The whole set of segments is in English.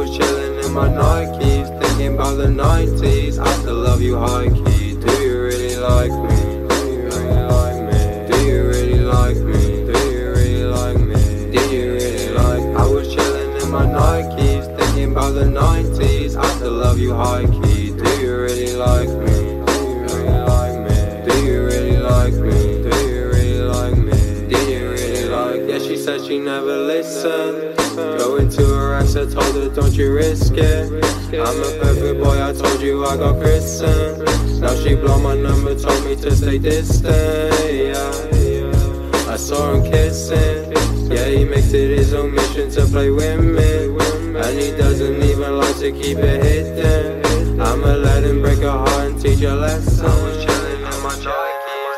was chilling in my Nikes, thinking about the 90s. I still love you high key. Do you really like me? Do you really like me? Do you really like me? Do you really like me? Do you really like me? I was chilling in my Nikes, thinking about the 90s. I still love you high key. Do you really like me? Do you really like me? Do you really like me? Do you really like me? Do you really like me? Yeah, she said she never listened. Going to her ex, I told her don't you risk it. I'm a perfect boy, I told you I got christened. Now she blow my number, told me to stay distant, yeah. I saw him kissing, yeah, he makes it his own mission to play with me. And he doesn't even like to keep it hidden. I'ma let him break her heart and teach her lesson. I was chilling in my Nikes,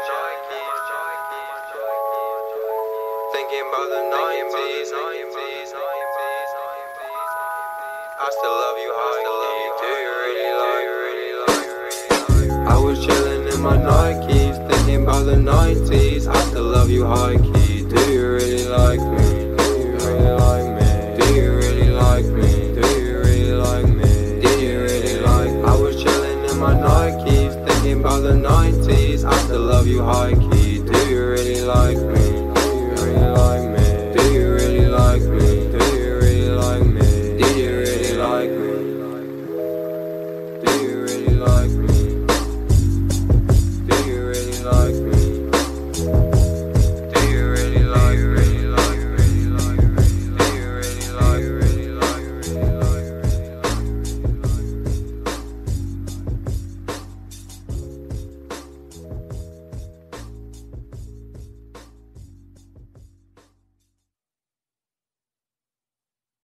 thinking about the 90s. I still love you high key. Do you really like me? I was chilling in my Nikes, thinking about the 90s. I still love you high key. Do you really like me?